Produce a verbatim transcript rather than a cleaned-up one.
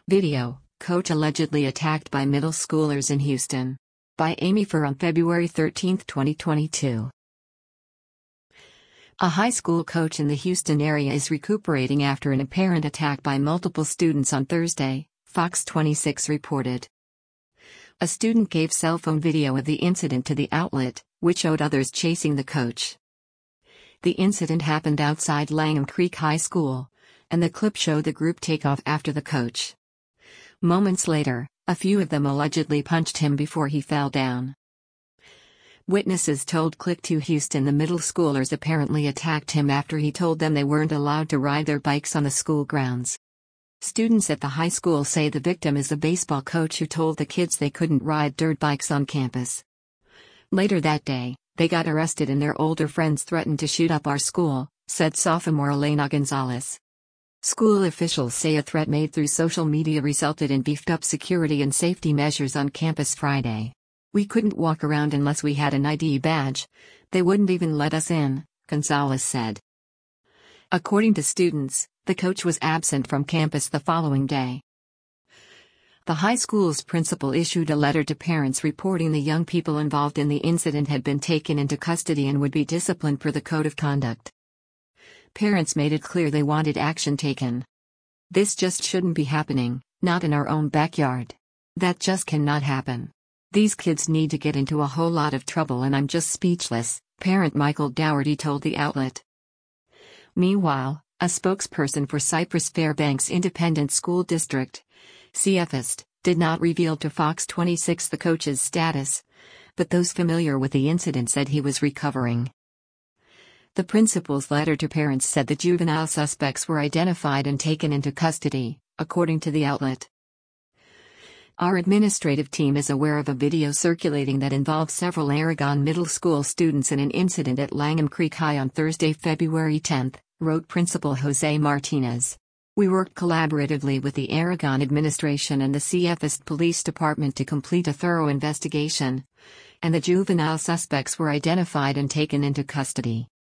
Video, coach allegedly attacked by middle schoolers in Houston. By Amy Fur on February thirteenth, twenty twenty-two. A high school coach in the Houston area is recuperating after an apparent attack by multiple students on Thursday, Fox twenty-six reported. A student gave cell phone video of the incident to the outlet, which showed others chasing the coach. The incident happened outside Langham Creek High School, and the clip showed the group take off after the coach. Moments later, a few of them allegedly punched him before he fell down. Witnesses told Click two Houston the middle schoolers apparently attacked him after he told them they weren't allowed to ride their bikes on the school grounds. Students at the high school say the victim is a baseball coach who told the kids they couldn't ride dirt bikes on campus. Later that day, they got arrested and their older friends threatened to shoot up our school, said sophomore Elena Gonzalez. School officials say a threat made through social media resulted in beefed-up security and safety measures on campus Friday. We couldn't walk around unless we had an I D badge. They wouldn't even let us in, Gonzalez said. According to students, the coach was absent from campus the following day. The high school's principal issued a letter to parents reporting the young people involved in the incident had been taken into custody and would be disciplined per the code of conduct. Parents made it clear they wanted action taken. This just shouldn't be happening, not in our own backyard. That just cannot happen. These kids need to get into a whole lot of trouble and I'm just speechless, parent Michael Dougherty told the outlet. Meanwhile, a spokesperson for Cypress Fairbanks Independent School District, C F I S T, did not reveal to Fox twenty-six the coach's status, but those familiar with the incident said he was recovering. The principal's letter to parents said the juvenile suspects were identified and taken into custody, according to the outlet. Our administrative team is aware of a video circulating that involves several Aragon Middle School students in an incident at Langham Creek High on Thursday, February tenth, wrote Principal Jose Martinez. We worked collaboratively with the Aragon administration and the C F I S T Police Department to complete a thorough investigation, and the juvenile suspects were identified and taken into custody.